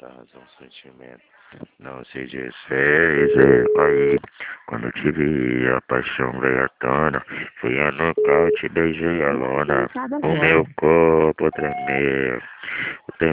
da razão, sentimento não se desfez. Aí, quando te vi, a paixão veio à tona. Fui a nocaute, beijei a lona. O meu corpo tremeu.